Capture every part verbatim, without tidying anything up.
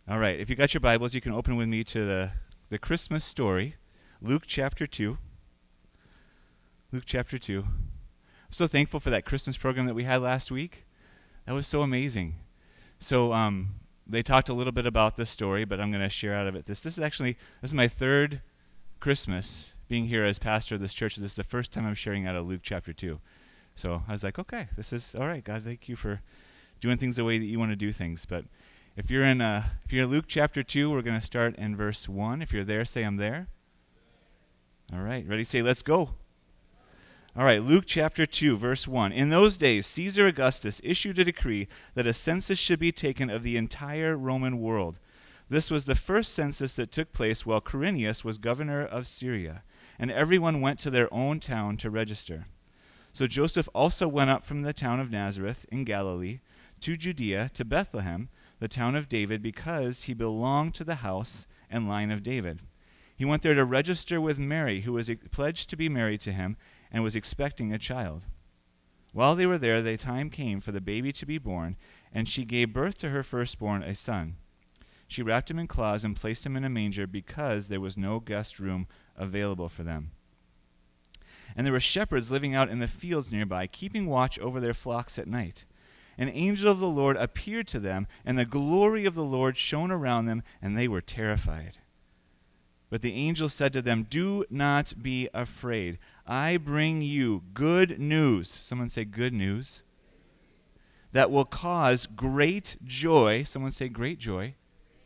All right, if you got your Bibles, you can open with me to the, the Christmas story, Luke chapter two. Luke chapter two. I'm so thankful for that Christmas program that we had last week. That was so amazing. So um, they talked a little bit about this story, but I'm going to share out of it. This this is actually this is my third Christmas being here as pastor of this church. This is the first time I'm sharing out of Luke chapter two. So I was like, okay, this is all right, God. Thank you for doing things the way that you want to do things. But if you're in uh, if you're in Luke chapter two, we're going to start in verse one. If you're there, say I'm there. All right, ready? Say let's go. All right, Luke chapter two, verse one. In those days, Caesar Augustus issued a decree that a census should be taken of the entire Roman world. This was the first census that took place while Quirinius was governor of Syria, and everyone went to their own town to register. So Joseph also went up from the town of Nazareth in Galilee to Judea, to Bethlehem, the town of David, because he belonged to the house and line of David. He went there to register with Mary, who was pledged to be married to him and was expecting a child. While they were there, the time came for the baby to be born, and she gave birth to her firstborn, a son. She wrapped him in cloths and placed him in a manger because there was no guest room available for them. And there were shepherds living out in the fields nearby, keeping watch over their flocks at night. An angel of the Lord appeared to them, and the glory of the Lord shone around them, and they were terrified. But the angel said to them, "Do not be afraid. I bring you good news." Someone say good news. That will cause great joy. Someone say great joy.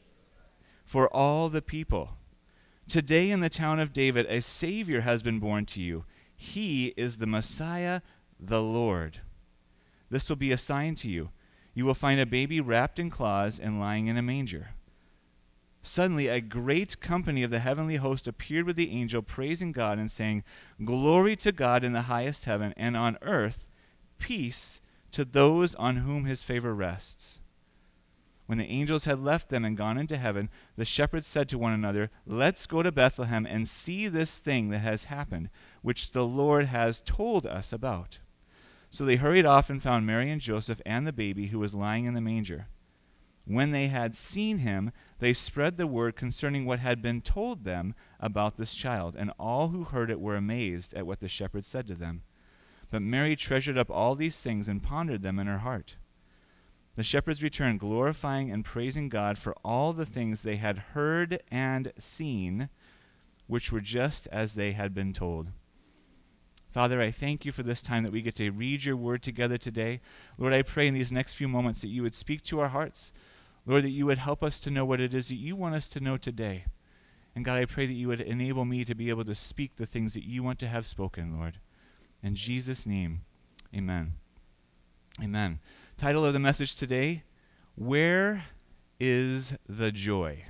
For all the people. Today in the town of David, a Savior has been born to you. He is the Messiah, the Lord. This will be a sign to you. You will find a baby wrapped in cloths and lying in a manger. Suddenly a great company of the heavenly host appeared with the angel, praising God and saying, "Glory to God in the highest heaven, and on earth peace to those on whom his favor rests." When the angels had left them and gone into heaven, the shepherds said to one another, "Let's go to Bethlehem and see this thing that has happened, which the Lord has told us about." So they hurried off and found Mary and Joseph and the baby who was lying in the manger. When they had seen him, they spread the word concerning what had been told them about this child, and all who heard it were amazed at what the shepherds said to them. But Mary treasured up all these things and pondered them in her heart. The shepherds returned, glorifying and praising God for all the things they had heard and seen, which were just as they had been told. Father, I thank you for this time that we get to read your word together today. Lord, I pray in these next few moments that you would speak to our hearts. Lord, that you would help us to know what it is that you want us to know today. And God, I pray that you would enable me to be able to speak the things that you want to have spoken, Lord. In Jesus' name, amen. Amen. Title of the message today, Where is the Joy?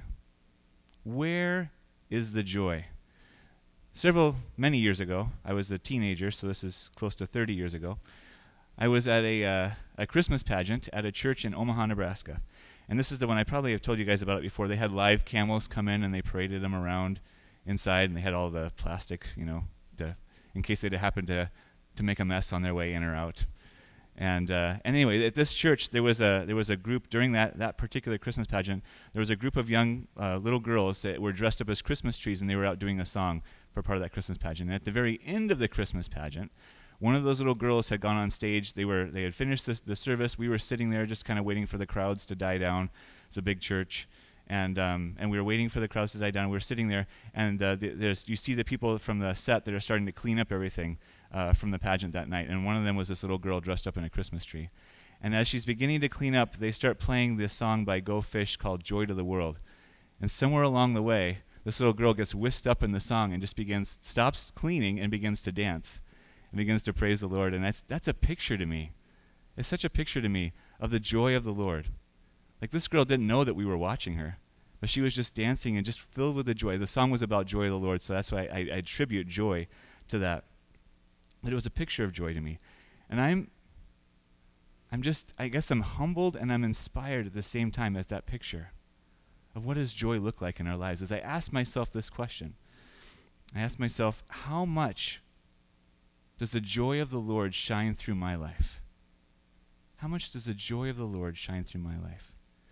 Where is the joy? Several, many years ago, I was a teenager, so this is close to thirty years ago. I was at a, uh, a Christmas pageant at a church in Omaha, Nebraska. And this is the one, I probably have told you guys about it before. They had live camels come in and they paraded them around inside, and they had all the plastic, you know, to, in case they'd happen to, to make a mess on their way in or out. And, uh, and anyway, at this church, there was a there was a group during that, that particular Christmas pageant. There was a group of young uh, little girls that were dressed up as Christmas trees, and they were out doing a song for part of that Christmas pageant. And at the very end of the Christmas pageant, one of those little girls had gone on stage. They were they had finished this, the service. We were sitting there just kind of waiting for the crowds to die down. It's a big church. And um, and we were waiting for the crowds to die down. We were sitting there, and uh, th- there's you see the people from the set that are starting to clean up everything uh, from the pageant that night. And one of them was this little girl dressed up in a Christmas tree. And as she's beginning to clean up, they start playing this song by Go Fish called "Joy to the World." And somewhere along the way, this little girl gets whisked up in the song and just begins stops cleaning and begins to dance and begins to praise the Lord. And that's that's a picture to me. It's such a picture to me of the joy of the Lord. Like, this girl didn't know that we were watching her, but she was just dancing and just filled with the joy. The song was about joy of the Lord, so that's why I, I, I attribute joy to that. But it was a picture of joy to me. And I'm, I'm just, I guess I'm humbled and I'm inspired at the same time as that picture of what does joy look like in our lives. As I ask myself this question, I ask myself, how much does the joy of the Lord shine through my life? How much does the joy of the Lord shine through my life?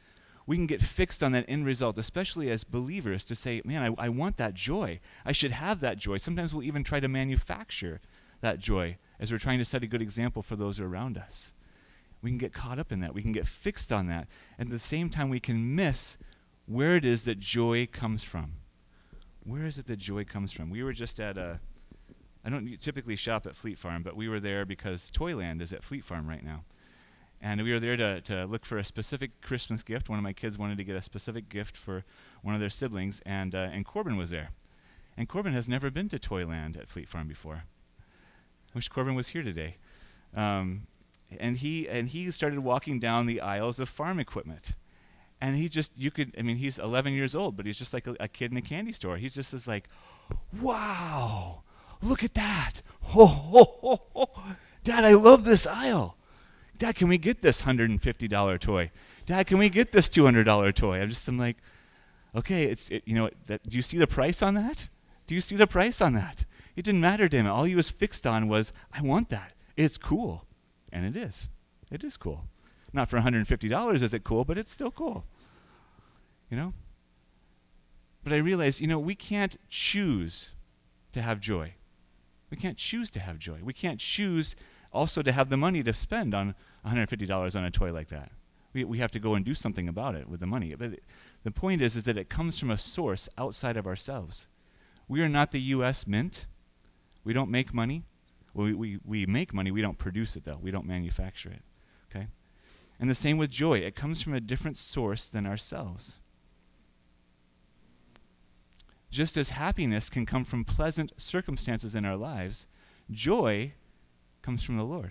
We can get fixed on that end result, especially as believers, to say, man, I, I want that joy. I should have that joy. Sometimes we'll even try to manufacture that joy as we're trying to set a good example for those around us. We can get caught up in that. We can get fixed on that. And at the same time, we can miss where it is that joy comes from. Where is it that joy comes from? We were just at a, I don't typically shop at Fleet Farm, but we were there because Toyland is at Fleet Farm right now. And we were there to, to look for a specific Christmas gift. One of my kids wanted to get a specific gift for one of their siblings, and uh, and Corbin was there. And Corbin has never been to Toyland at Fleet Farm before. I wish Corbin was here today. Um, and he and he started walking down the aisles of farm equipment. And he just, you could, I mean, he's eleven years old, but he's just like a, a kid in a candy store. He's just is like, wow, look at that. Ho, ho, ho, ho. Dad, I love this aisle. Dad, can we get this one hundred fifty dollars toy? Dad, can we get this two hundred dollars toy? I'm just, I'm like, okay, it's, it, you know, that, do you see the price on that? Do you see the price on that? It didn't matter to him. All he was fixed on was, I want that. It's cool. And it is. It is cool. Not for one hundred fifty dollars is it cool, but it's still cool. You know? But I realized, you know, we can't choose to have joy. We can't choose to have joy. We can't choose also to have the money to spend on one hundred fifty dollars on a toy like that. We we have to go and do something about it with the money. But it, the point is, is that it comes from a source outside of ourselves. We are not the U S Mint. We don't make money. Well, we, we, we make money. We don't produce it, though. We don't manufacture it. Okay? And the same with joy. It comes from a different source than ourselves. Just as happiness can come from pleasant circumstances in our lives, joy comes from the Lord.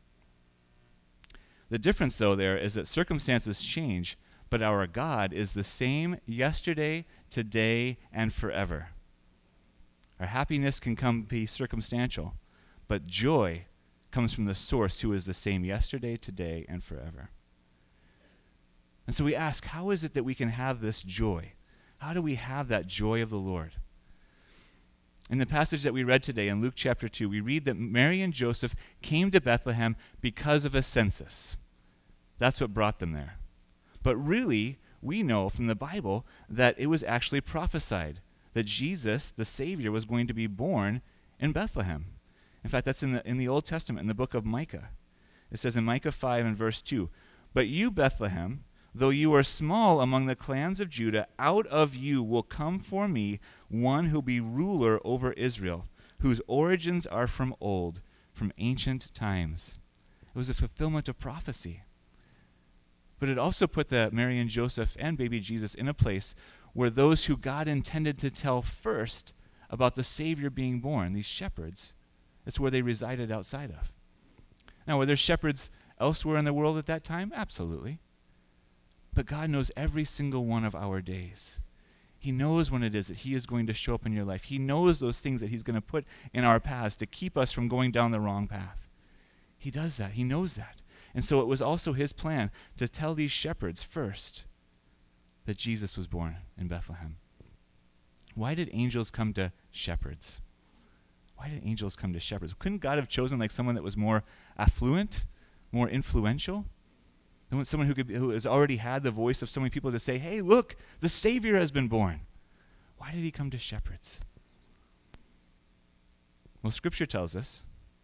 The difference, though, there is that circumstances change, but our God is the same yesterday, today, and forever. Our happiness can come be circumstantial, but joy comes from the source who is the same yesterday, today, and forever. And so we ask, how is it that we can have this joy? How do we have that joy of the Lord? In the passage that we read today in Luke chapter two, we read that Mary and Joseph came to Bethlehem because of a census. That's what brought them there. But really, we know from the Bible that it was actually prophesied that Jesus, the Savior, was going to be born in Bethlehem. In fact, that's in the in the Old Testament, in the book of Micah. It says in Micah five and verse two, "But you, Bethlehem, though you are small among the clans of Judah, out of you will come for me one who will be ruler over Israel, whose origins are from old, from ancient times." It was a fulfillment of prophecy. But it also put the Mary and Joseph and baby Jesus in a place where those who God intended to tell first about the Savior being born, these shepherds, that's where they resided outside of. Now, were there shepherds elsewhere in the world at that time? Absolutely. But God knows every single one of our days. He knows when it is that he is going to show up in your life. He knows those things that he's going to put in our paths to keep us from going down the wrong path. He does that. He knows that. And so it was also his plan to tell these shepherds first that Jesus was born in Bethlehem. Why did angels come to shepherds? Why did angels come to shepherds? Couldn't God have chosen like someone that was more affluent, more influential? Someone who could, who has already had the voice of so many people to say, hey, look, the Savior has been born. Why did he come to shepherds? Well, Scripture tells us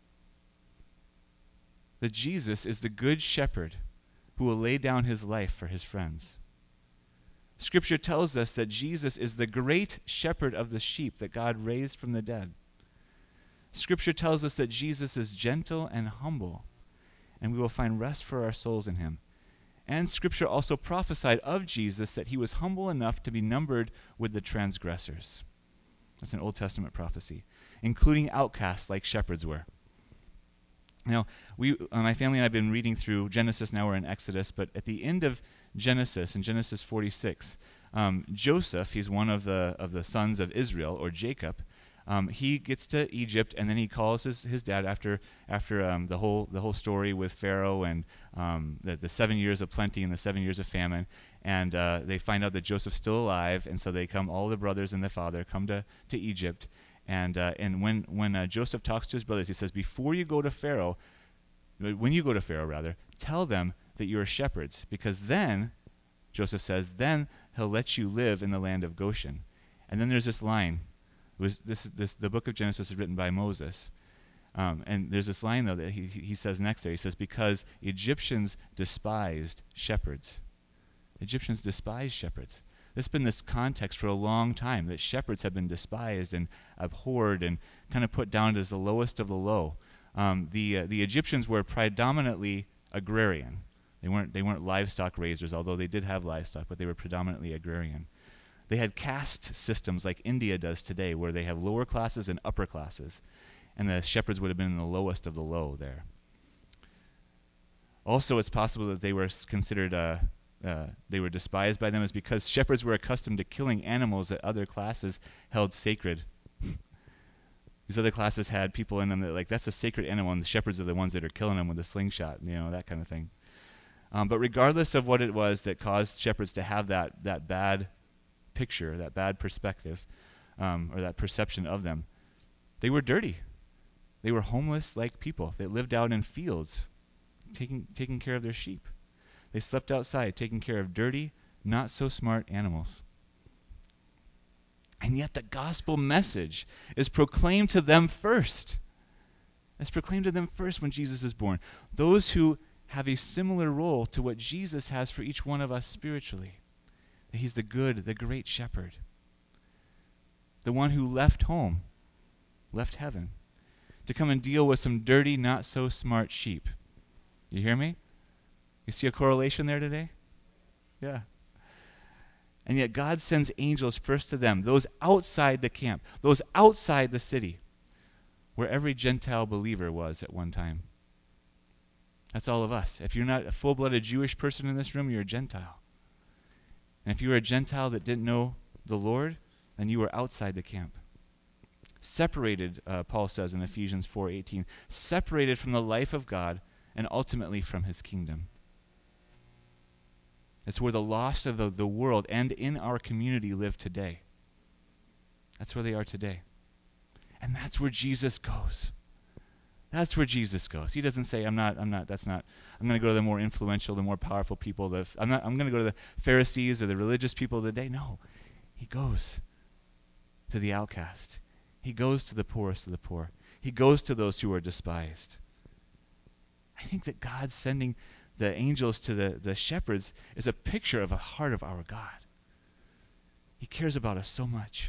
that Jesus is the good shepherd who will lay down his life for his friends. Scripture tells us that Jesus is the great shepherd of the sheep that God raised from the dead. Scripture tells us that Jesus is gentle and humble, and we will find rest for our souls in him. And Scripture also prophesied of Jesus that he was humble enough to be numbered with the transgressors. That's an Old Testament prophecy, including outcasts like shepherds were. Now, we, uh, my family and I have been reading through Genesis. Now we're in Exodus, but at the end of Genesis, in Genesis forty-six, um, Joseph, he's one of the of the sons of Israel, or Jacob. Um, he gets to Egypt, and then he calls his, his dad after after um, the whole the whole story with Pharaoh and um, the, the seven years of plenty and the seven years of famine. And uh, they find out that Joseph's still alive, and so they come, all the brothers and the father come to, to Egypt. And uh, and when when uh, Joseph talks to his brothers, he says, before you go to Pharaoh, when you go to Pharaoh rather, tell them that you are shepherds, because then Joseph says, then he'll let you live in the land of Goshen. And then there's this line. It was this, this, the book of Genesis is written by Moses. Um, and there's this line, though, that he, he says next there. He says, because Egyptians despised shepherds. Egyptians despised shepherds. There's been this context for a long time that shepherds have been despised and abhorred and kind of put down as the lowest of the low. Um, the uh, the Egyptians were predominantly agrarian. They weren't they weren't livestock raisers, although they did have livestock, but they were predominantly agrarian. They had caste systems like India does today, where they have lower classes and upper classes, and the shepherds would have been in the lowest of the low there. Also, it's possible that they were considered uh, uh, they were despised by them is because shepherds were accustomed to killing animals that other classes held sacred. These other classes had people in them that, like, that's a sacred animal, and the shepherds are the ones that are killing them with a slingshot, you know, that kind of thing. Um, but regardless of what it was that caused shepherds to have that that bad picture, that bad perspective, um, or that perception of them, they were dirty. They were homeless like people. They lived out in fields, taking taking care of their sheep. They slept outside, taking care of dirty, not so smart animals. And yet the gospel message is proclaimed to them first. It's proclaimed to them first when Jesus is born. Those who have a similar role to what Jesus has for each one of us spiritually. That he's the good, the great shepherd. The one who left home, left heaven, to come and deal with some dirty, not so smart sheep. You hear me? You see a correlation there today? Yeah. And yet God sends angels first to them, those outside the camp, those outside the city, where every Gentile believer was at one time. That's all of us. If you're not a full-blooded Jewish person in this room, you're a Gentile. And if you were a Gentile that didn't know the Lord, then you were outside the camp. Separated, uh, Paul says in Ephesians four eighteen, separated from the life of God and ultimately from his kingdom. It's where the lost of the, the world and in our community live today. That's where they are today. And that's where Jesus goes. That's where Jesus goes. He doesn't say, I'm not, I'm not, that's not, I'm going to go to the more influential, the more powerful people. The, I'm not, I'm going to go to the Pharisees or the religious people of the day. No. He goes to the outcast. He goes to the poorest of the poor. He goes to those who are despised. I think that God sending the angels to the, the shepherds is a picture of a heart of our God. He cares about us so much.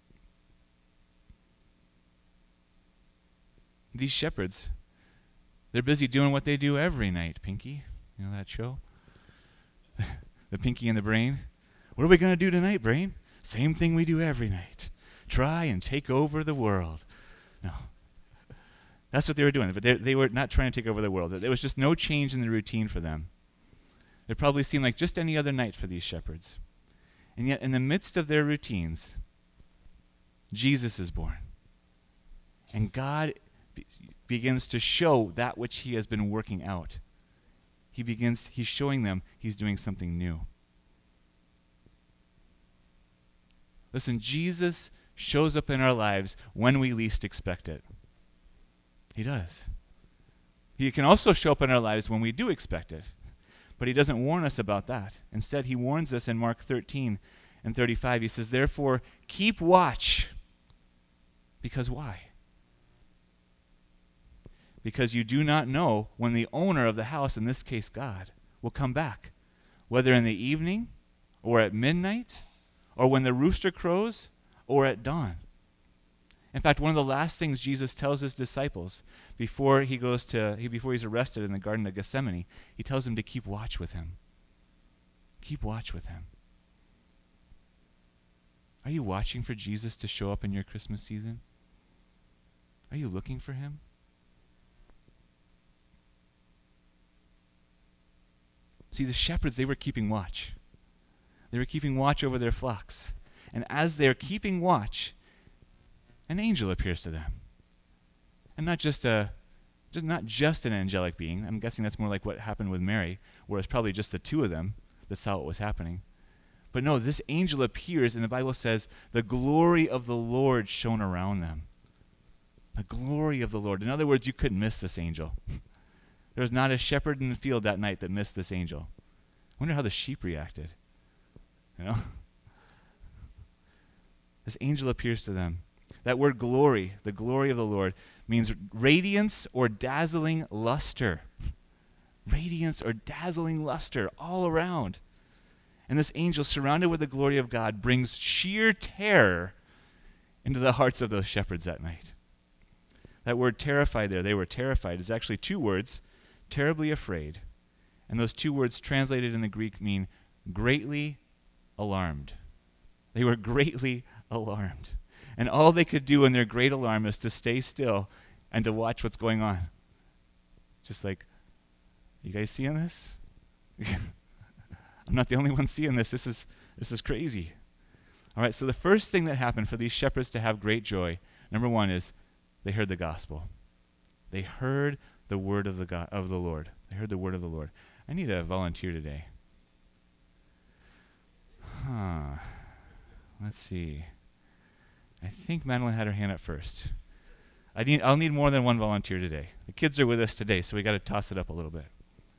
These shepherds, they're busy doing what they do every night, Pinky. You know that show? The Pinky and the Brain. What are we going to do tonight, Brain? Same thing we do every night. Try and take over the world. No. That's what they were doing. But they, they were not trying to take over the world. There was just no change in the routine for them. It probably seemed like just any other night for these shepherds. And yet, in the midst of their routines, Jesus is born. And God be- begins to show that which he has been working out. He begins, he's showing them he's doing something new. Listen, Jesus shows up in our lives when we least expect it. He does. He can also show up in our lives when we do expect it. But he doesn't warn us about that. Instead, he warns us in Mark thirteen and thirty-five. He says, therefore, keep watch. Because why? Because you do not know when the owner of the house, in this case God, will come back. Whether in the evening, or at midnight, or when the rooster crows, or at dawn. In fact, one of the last things Jesus tells his disciples before he goes to he, before he's arrested in the Garden of Gethsemane, he tells them to keep watch with him. Keep watch with him. Are you watching for Jesus to show up in your Christmas season? Are you looking for him? See, the shepherds, they were keeping watch. They were keeping watch over their flocks. And as they're keeping watch, an angel appears to them. And not just a just not just an angelic being. I'm guessing that's more like what happened with Mary, where it's probably just the two of them that saw what was happening. But no, this angel appears, and the Bible says, the glory of the Lord shone around them. The glory of the Lord. In other words, you couldn't miss this angel. There was not a shepherd in the field that night that missed this angel. I wonder how the sheep reacted. you know? This angel appears to them. That word glory, the glory of the Lord, means radiance or dazzling luster. Radiance or dazzling luster all around. And this angel, surrounded with the glory of God, brings sheer terror into the hearts of those shepherds that night. That word terrified there, they were terrified, is actually two words, terribly afraid. And those two words translated in the Greek mean greatly alarmed. They were greatly alarmed. And all they could do in their great alarm is to stay still and to watch what's going on. Just like, you guys seeing this? I'm not the only one seeing this. This is this is crazy. All right, so the first thing that happened for these shepherds to have great joy, number one, is they heard the gospel. They heard the word of the God, of the Lord. They heard the word of the Lord. I need a volunteer today. Huh. Let's see. I think Madeline had her hand up first. I need, I'll need more than one volunteer today. The kids are with us today, so we got to toss it up a little bit.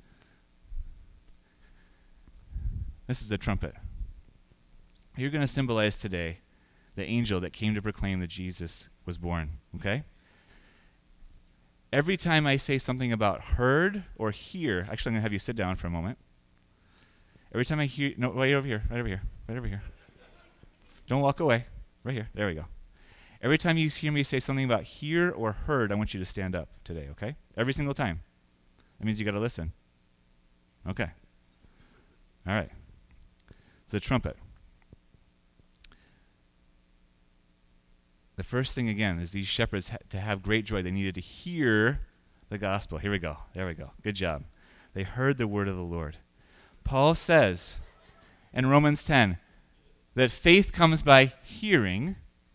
This is the trumpet. You're going to symbolize today the angel that came to proclaim that Jesus was born, okay? Every time I say something about heard or hear, actually I'm going to have you sit down for a moment. Every time I hear, no, right over here, right over here, right over here. Don't walk away. Right here. There we go. Every time you hear me say something about hear or heard, I want you to stand up today, okay? Every single time. That means you got to listen. Okay. All right. The trumpet. The first thing, again, is these shepherds, ha- to have great joy, they needed to hear the gospel. Here we go. There we go. Good job. They heard the word of the Lord. Paul says in Romans ten that faith comes by hearing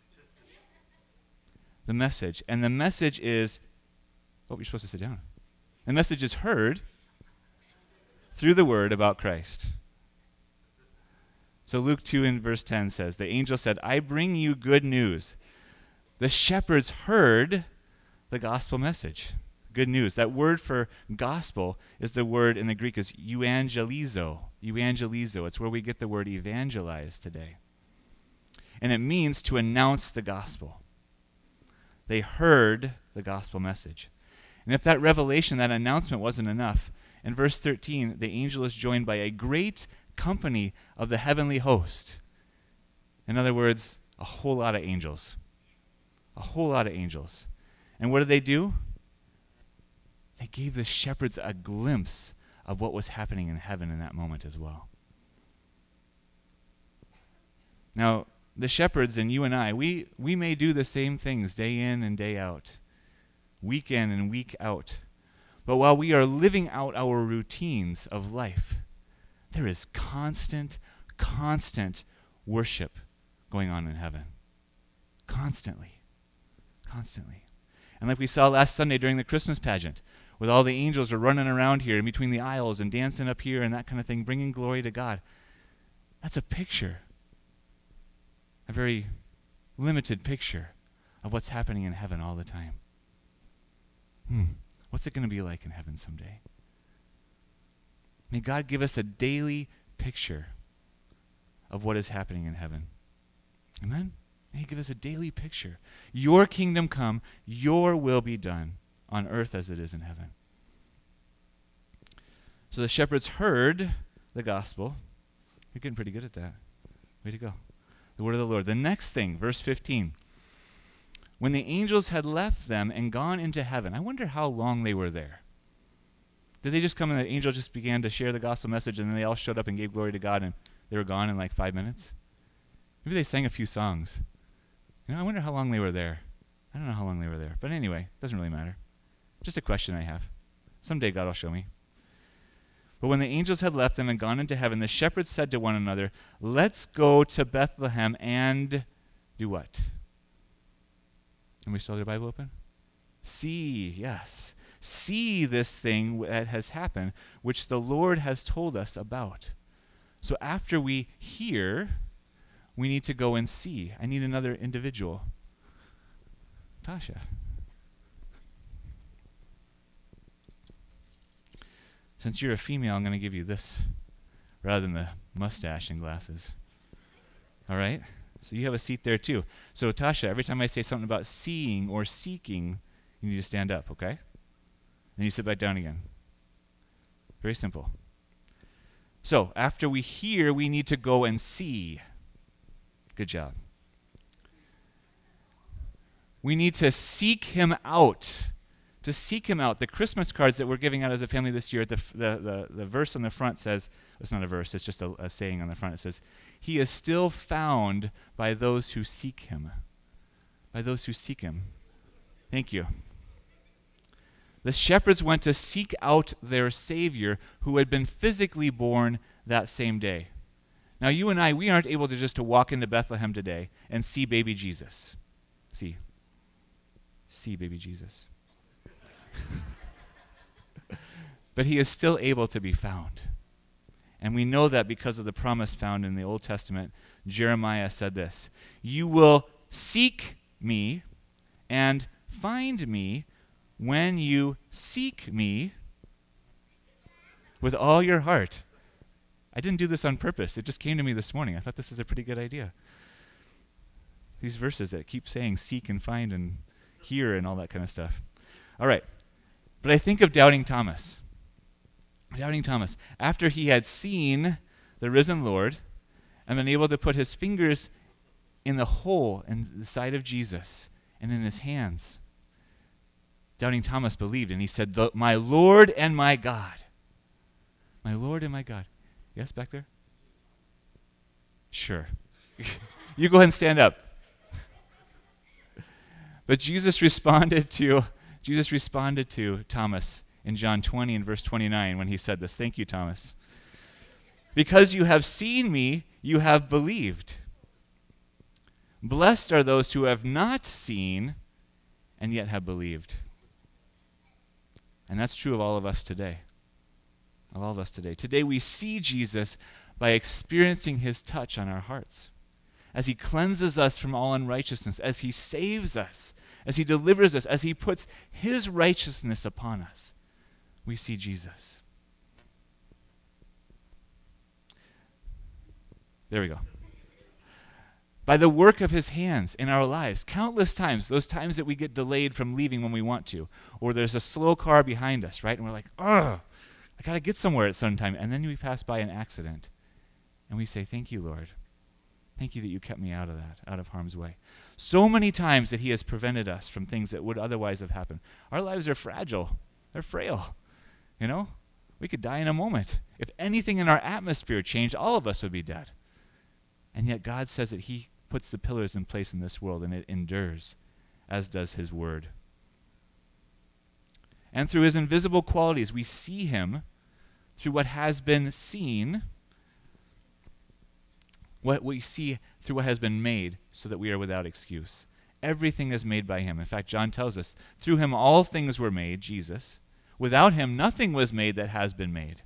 the message. And the message is, oh, you're supposed to sit down. The message is heard through the word about Christ. So Luke two in verse ten says, the angel said, I bring you good news. The shepherds heard the gospel message. Good news. That word for gospel is the word in the Greek is euangelizo. Euangelizo. It's where we get the word evangelize today. And it means to announce the gospel. They heard the gospel message. And if that revelation, that announcement wasn't enough, in verse thirteen, the angel is joined by a great company of the heavenly host. In other words, a whole lot of angels. A whole lot of angels. And what did they do? They gave the shepherds a glimpse of what was happening in heaven in that moment as well. Now, the shepherds and you and I, we, we may do the same things day in and day out, week in and week out. But while we are living out our routines of life, there is constant, constant worship going on in heaven. Constantly. Constantly. And like we saw last Sunday during the Christmas pageant, with all the angels are running around here in between the aisles and dancing up here and that kind of thing, bringing glory to God. That's a picture, a very limited picture of what's happening in heaven all the time. Hmm. What's it going to be like in heaven someday? May God give us a daily picture of what is happening in heaven. Amen? May He give us a daily picture. Your kingdom come, your will be done on earth as it is in heaven. So the shepherds heard the gospel. You're getting pretty good at that. Way to go. The word of the Lord. The next thing, verse fifteen. When the angels had left them and gone into heaven, I wonder how long they were there. Did they just come and the angel just began to share the gospel message and then they all showed up and gave glory to God and they were gone in like five minutes? Maybe they sang a few songs. You know, I wonder how long they were there. I don't know how long they were there. But anyway, it doesn't really matter. Just a question I have. Someday God will show me. But when the angels had left them and gone into heaven, the shepherds said to one another, let's go to Bethlehem and do what? Can we still have the Bible open? See, yes. See this thing that has happened, which the Lord has told us about. So after we hear, we need to go and see. I need another individual. Tasha. Since you're a female, I'm going to give you this rather than the mustache and glasses. All right? So you have a seat there too. So Tasha, every time I say something about seeing or seeking, you need to stand up, okay? Then you sit back down again. Very simple. So after we hear, we need to go and see. Good job. We need to seek him out. To seek him out. The Christmas cards that we're giving out as a family this year, the, the, the, the verse on the front says, it's not a verse, it's just a, a saying on the front. It says, he is still found by those who seek him. By those who seek him. Thank you. The shepherds went to seek out their Savior who had been physically born that same day. Now you and I, we aren't able to just to walk into Bethlehem today and see baby Jesus. See. See baby Jesus. But he is still able to be found. And we know that because of the promise found in the Old Testament. Jeremiah said this, you will seek me and find me when you seek me with all your heart. I didn't do this on purpose. It just came to me this morning. I thought this is a pretty good idea. These verses that keep saying seek and find and hear and all that kind of stuff. All right. But I think of doubting Thomas. Doubting Thomas. After he had seen the risen Lord and been able to put his fingers in the hole in the side of Jesus and in his hands, doubting Thomas believed, and he said, my Lord and my God. My Lord and my God. Yes, back there? Sure. You go ahead and stand up. But Jesus responded to Jesus responded to Thomas in John twenty and verse twenty-nine when he said this. Thank you, Thomas. Because you have seen me, you have believed. Blessed are those who have not seen and yet have believed. And that's true of all of us today. Of all of us today. Today we see Jesus by experiencing his touch on our hearts. As he cleanses us from all unrighteousness, as he saves us, as he delivers us, as he puts his righteousness upon us, we see Jesus. There we go. By the work of his hands in our lives, countless times, those times that we get delayed from leaving when we want to, or there's a slow car behind us, right? And we're like, ugh, I got to get somewhere at some time. And then we pass by an accident, and we say, thank you, Lord. Thank you that you kept me out of that, out of harm's way. So many times that he has prevented us from things that would otherwise have happened. Our lives are fragile. They're frail. You know? We could die in a moment. If anything in our atmosphere changed, all of us would be dead. And yet God says that he puts the pillars in place in this world, and it endures, as does his word. And through his invisible qualities, we see him through what has been seen, what we see through what has been made, so that we are without excuse. Everything is made by him. In fact, John tells us, through him all things were made, Jesus. Without him, nothing was made that has been made.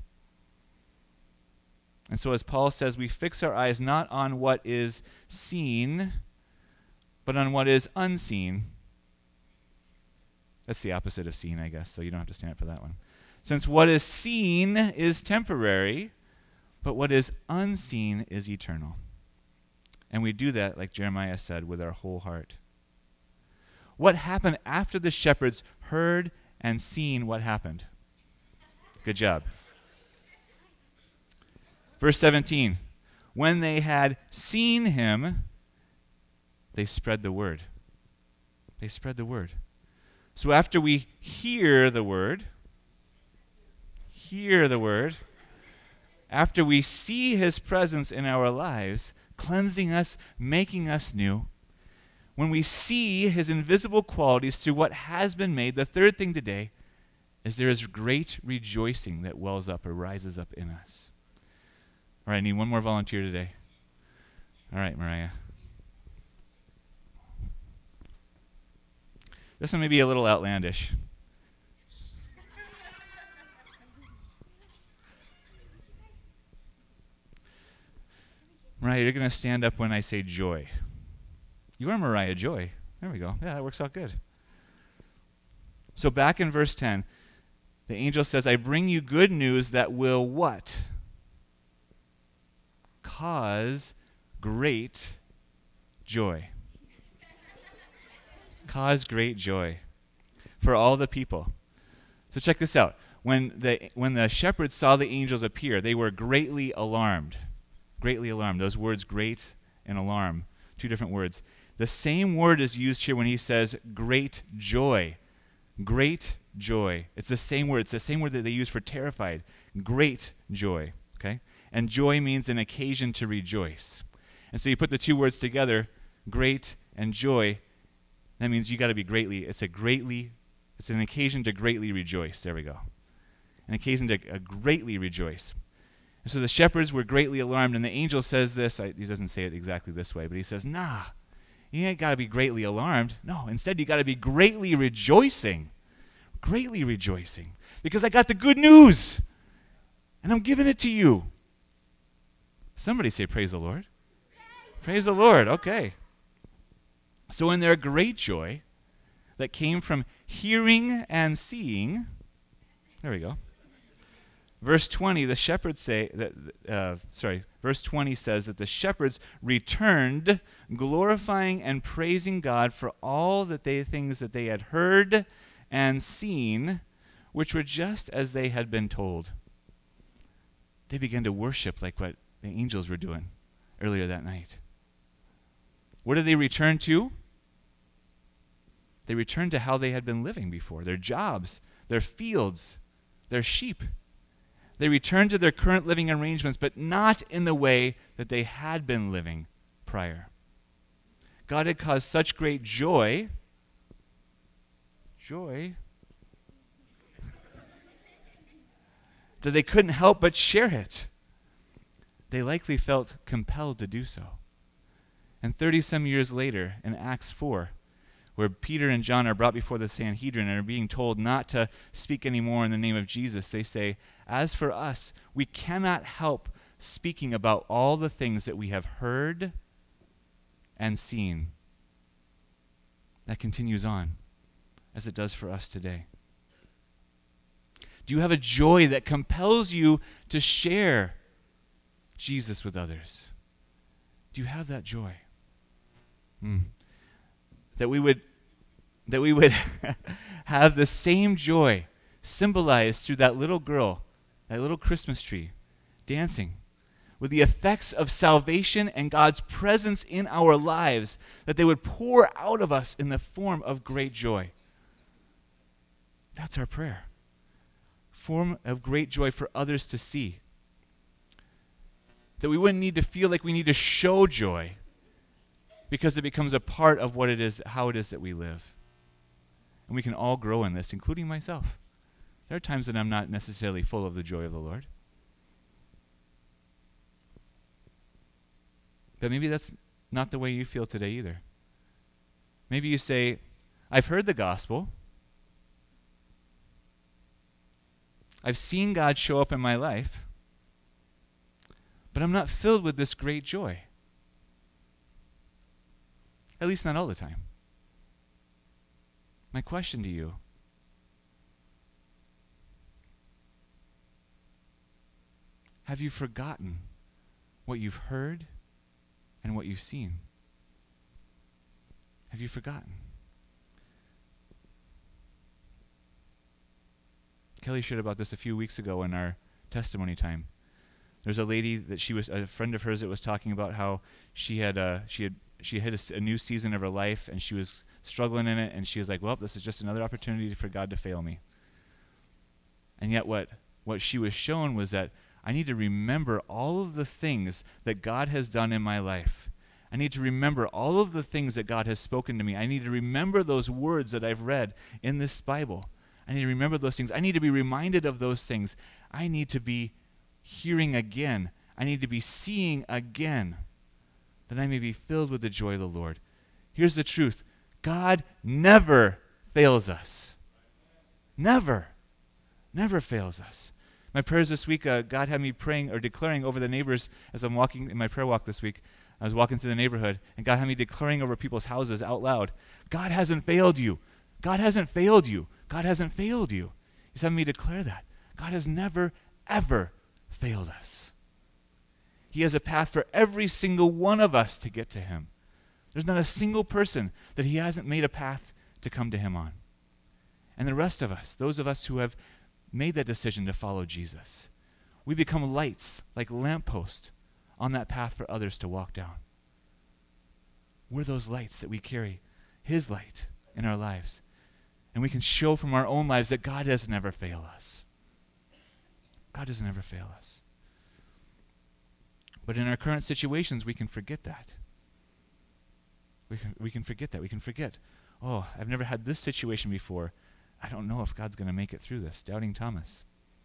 And so as Paul says, we fix our eyes not on what is seen, but on what is unseen. That's the opposite of seen, I guess, so you don't have to stand up for that one. Since what is seen is temporary, but what is unseen is eternal. And we do that, like Jeremiah said, with our whole heart. What happened after the shepherds heard and seen what happened? Good job. Verse seventeen, when they had seen him, they spread the word. They spread the word. So after we hear the word, hear the word, after we see his presence in our lives, cleansing us, making us new, when we see his invisible qualities through what has been made, the third thing today is there is great rejoicing that wells up or rises up in us. All right, I need one more volunteer today. All right, Mariah. This one may be a little outlandish. Mariah, you're going to stand up when I say joy. You are Mariah Joy. There we go. Yeah, that works out good. So back in verse ten, the angel says, I bring you good news that will what? Cause great joy. Cause great joy for all the people. So check this out. When the when the shepherds saw the angels appear, they were greatly alarmed. Greatly alarmed. Those words, great and alarm, two different words. The same word is used here when he says great joy. Great joy. It's the same word. It's the same word that they use for terrified. Great joy. Okay? And joy means an occasion to rejoice. And so you put the two words together, great and joy. That means you got to be greatly. It's a greatly. It's an occasion to greatly rejoice. There we go. An occasion to uh, greatly rejoice. And so the shepherds were greatly alarmed, and the angel says this. I, he doesn't say it exactly this way, but he says, nah, you ain't got to be greatly alarmed. No, instead you got to be greatly rejoicing. Greatly rejoicing. Because I got the good news, and I'm giving it to you. Somebody say, praise the Lord. Praise the Lord. Okay. So in their great joy that came from hearing and seeing, there we go. Verse twenty, the shepherds say that. Uh, sorry, verse twenty says that the shepherds returned, glorifying and praising God for all that they things that they had heard and seen, which were just as they had been told. They began to worship like what the angels were doing earlier that night. What did they return to? They returned to how they had been living before, their jobs, their fields, their sheep. They returned to their current living arrangements, but not in the way that they had been living prior. God had caused such great joy, joy, that they couldn't help but share it. They likely felt compelled to do so. And thirty-some years later, in Acts four, where Peter and John are brought before the Sanhedrin and are being told not to speak anymore in the name of Jesus, they say, as for us, we cannot help speaking about all the things that we have heard and seen. That continues on, as it does for us today. Do you have a joy that compels you to share Jesus with others? Do you have that joy? Mm. That we would that we would have the same joy symbolized through that little girl, that little Christmas tree, dancing, with the effects of salvation and God's presence in our lives, that they would pour out of us in the form of great joy. That's our prayer. Form of great joy for others to see. That we wouldn't need to feel like we need to show joy, because it becomes a part of what it is, how it is that we live. And we can all grow in this, including myself. There are times that I'm not necessarily full of the joy of the Lord. But maybe that's not the way you feel today either. Maybe you say, I've heard the gospel. I've seen God show up in my life, but I'm not filled with this great joy. At least not all the time. My question to you, have you forgotten what you've heard and what you've seen? Have you forgotten? Kelly shared about this a few weeks ago in our testimony time. There's a lady that she was, a friend of hers that was talking about how she had, uh, she had, she hit a, s- a new season of her life, and she was struggling in it, and she was like, well, this is just another opportunity for God to fail me. And yet what, what she was shown was that I need to remember all of the things that God has done in my life. I need to remember all of the things that God has spoken to me. I need to remember those words that I've read in this Bible. I need to remember those things. I need to be reminded of those things. I need to be hearing again. I need to be seeing again, that I may be filled with the joy of the Lord. Here's the truth. God never fails us. Never. Never fails us. My prayers this week, uh, God had me praying or declaring over the neighbors as I'm walking in my prayer walk this week. I was walking through the neighborhood, and God had me declaring over people's houses out loud, God hasn't failed you. God hasn't failed you. God hasn't failed you. He's having me declare that. God has never, ever failed us. He has a path for every single one of us to get to him. There's not a single person that he hasn't made a path to come to him on. And the rest of us, those of us who have made that decision to follow Jesus, we become lights, like lampposts, on that path for others to walk down. We're those lights that we carry, his light in our lives. And we can show from our own lives that God doesn't ever fail us. God doesn't ever fail us. But in our current situations, we can forget that. We can, we can forget that. We can forget, oh, I've never had this situation before. I don't know if God's going to make it through this. Doubting Thomas.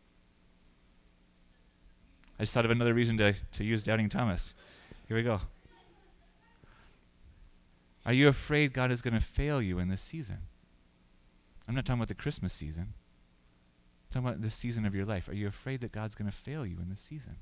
I just thought of another reason to, to use Doubting Thomas. Here we go. Are you afraid God is going to fail you in this season? I'm not talking about the Christmas season. I'm talking about this season of your life. Are you afraid that God's going to fail you in this season?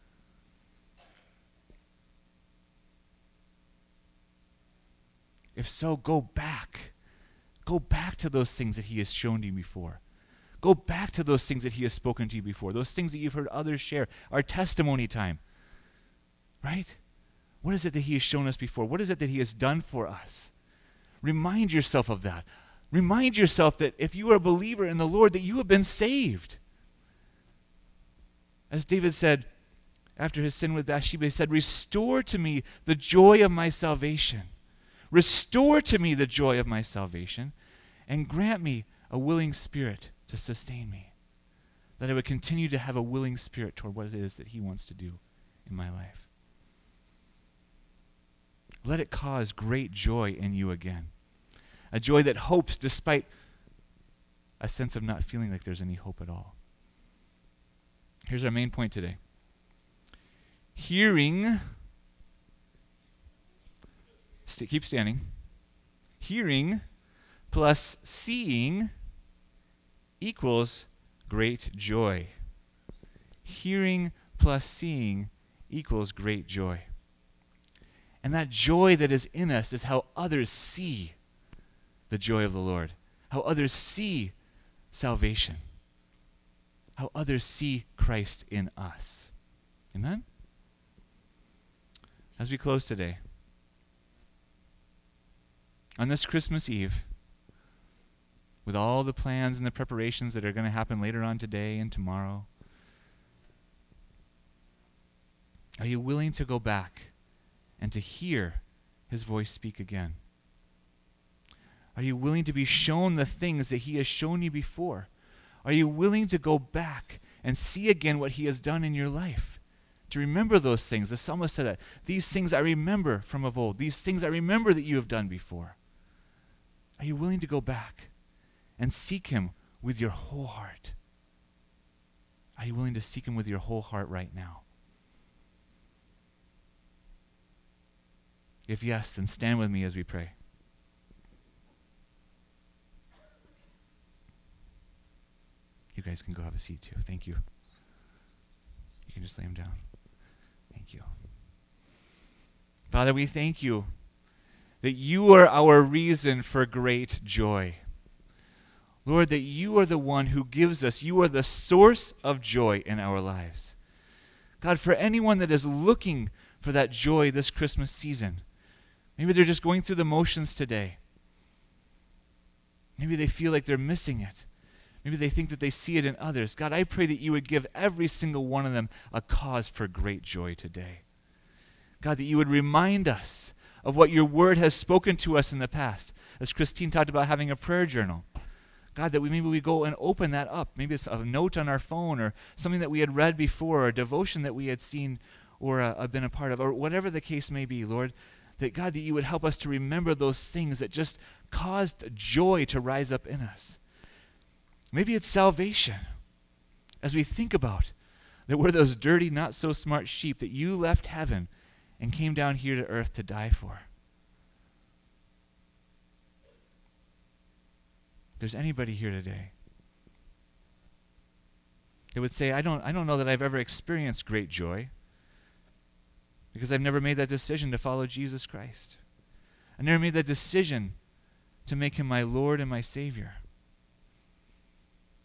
If so, go back. Go back to those things that he has shown you before. Go back to those things that he has spoken to you before, those things that you've heard others share, our testimony time. Right? What is it that he has shown us before? What is it that he has done for us? Remind yourself of that. Remind yourself that if you are a believer in the Lord, that you have been saved. As David said after his sin with Bathsheba, he said, "Restore to me the joy of my salvation. Restore to me the joy of my salvation, and grant me a willing spirit to sustain me." That I would continue to have a willing spirit toward what it is that he wants to do in my life. Let it cause great joy in you again. A joy that hopes despite a sense of not feeling like there's any hope at all. Here's our main point today. Hearing, st- keep standing. Hearing plus seeing equals great joy. Hearing plus seeing equals great joy. And that joy that is in us is how others see the joy of the Lord, how others see salvation, how others see Christ in us. Amen? As we close today, on this Christmas Eve, with all the plans and the preparations that are going to happen later on today and tomorrow, are you willing to go back and to hear his voice speak again? Are you willing to be shown the things that he has shown you before? Are you willing to go back and see again what he has done in your life? To remember those things. The psalmist said that. These things I remember from of old. These things I remember that you have done before. Are you willing to go back and seek him with your whole heart? Are you willing to seek him with your whole heart right now? If yes, then stand with me as we pray. You guys can go have a seat too. Thank you. You can just lay them down. Thank you. Father, we thank you that you are our reason for great joy. Lord, that you are the one who gives us, you are the source of joy in our lives. God, for anyone that is looking for that joy this Christmas season, maybe they're just going through the motions today. Maybe they feel like they're missing it. Maybe they think that they see it in others. God, I pray that you would give every single one of them a cause for great joy today. God, that you would remind us of what your word has spoken to us in the past. As Christine talked about having a prayer journal. God, that we maybe we go and open that up. Maybe it's a note on our phone or something that we had read before or a devotion that we had seen or uh, been a part of or whatever the case may be, Lord. That God, that you would help us to remember those things that just caused joy to rise up in us. Maybe it's salvation. As we think about that we're those dirty, not so smart sheep that you left heaven and came down here to earth to die for. If there's anybody here today that would say, I don't, I don't know that I've ever experienced great joy because I've never made that decision to follow Jesus Christ. I never made that decision to make him my Lord and my Savior.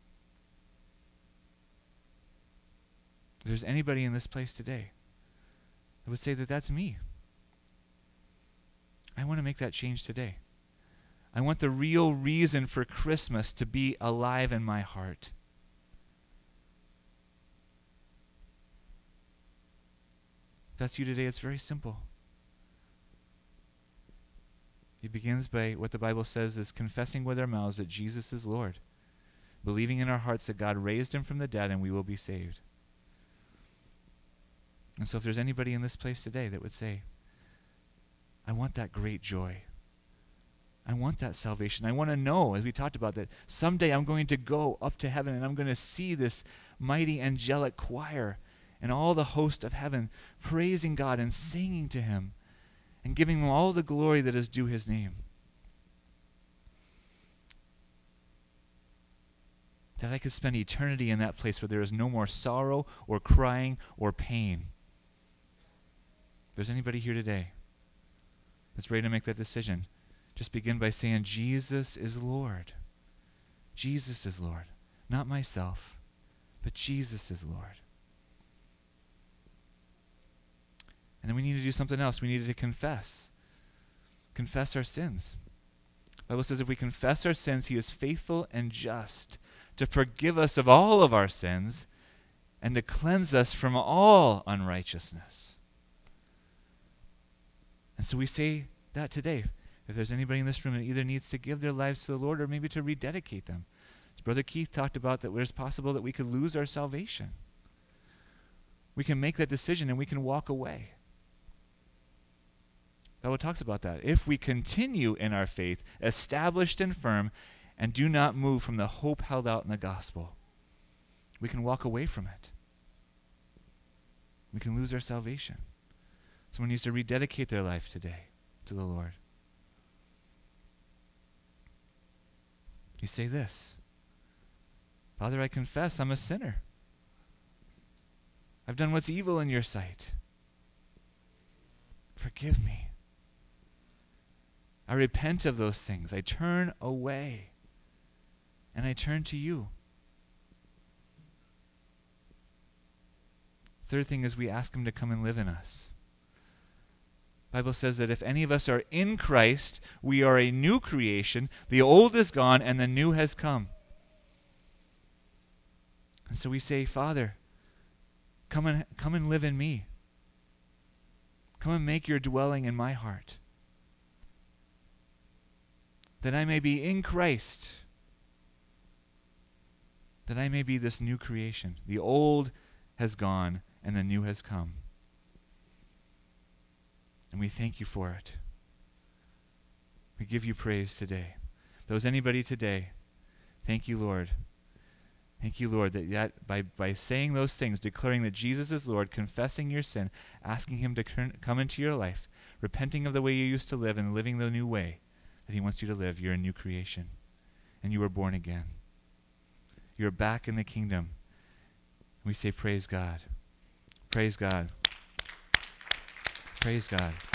If there's anybody in this place today, that would say that that's me. I want to make that change today. I want the real reason for Christmas to be alive in my heart. If that's you today, it's very simple. It begins by what the Bible says is confessing with our mouths that Jesus is Lord, believing in our hearts that God raised him from the dead and we will be saved. And so if there's anybody in this place today that would say, I want that great joy. I want that salvation. I want to know, as we talked about, that someday I'm going to go up to heaven and I'm going to see this mighty angelic choir and all the host of heaven praising God and singing to him and giving him all the glory that is due his name. That I could spend eternity in that place where there is no more sorrow or crying or pain. If there's anybody here today that's ready to make that decision, just begin by saying, Jesus is Lord. Jesus is Lord. Not myself, but Jesus is Lord. And then we need to do something else. We need to confess. Confess our sins. The Bible says if we confess our sins, he is faithful and just to forgive us of all of our sins and to cleanse us from all unrighteousness. And so we say that today. If there's anybody in this room that either needs to give their lives to the Lord or maybe to rededicate them. As Brother Keith talked about, that it's possible that we could lose our salvation. We can make that decision and we can walk away. The Bible talks about that. If we continue in our faith, established and firm, and do not move from the hope held out in the gospel, we can walk away from it. We can lose our salvation. Someone needs to rededicate their life today to the Lord. You say this, Father, I confess I'm a sinner. I've done what's evil in your sight. Forgive me. I repent of those things. I turn away and I turn to you. Third thing is we ask him to come and live in us. The Bible says that if any of us are in Christ, we are a new creation. The old is gone and the new has come. And so we say, Father, come and, come and live in me. Come and make your dwelling in my heart. That I may be in Christ. That I may be this new creation. The old has gone and the new has come. And we thank you for it. We give you praise today. If there was anybody today, thank you, Lord. Thank you, Lord, that, that by, by saying those things, declaring that Jesus is Lord, confessing your sin, asking him to turn, come into your life, repenting of the way you used to live and living the new way that he wants you to live, you're a new creation. And you were born again. You're back in the kingdom. We say, praise God. Praise God. Praise God.